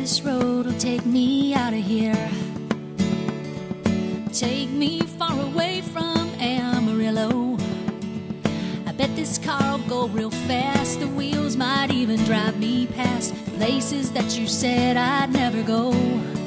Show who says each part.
Speaker 1: this road will take me out of here. Take me far away from Amarillo. I bet this car will go real fast. The wheels might even drive me past places that you said I'd never go.